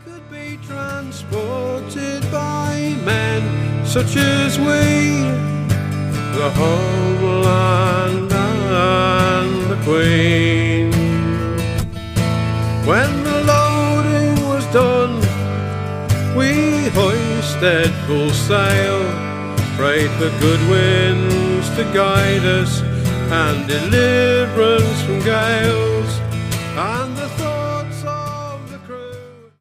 could be transported by men such as we, the homeland and the Queen. When the loading was done, we hoisted full sail, prayed for good winds to guide us and deliverance from gales, and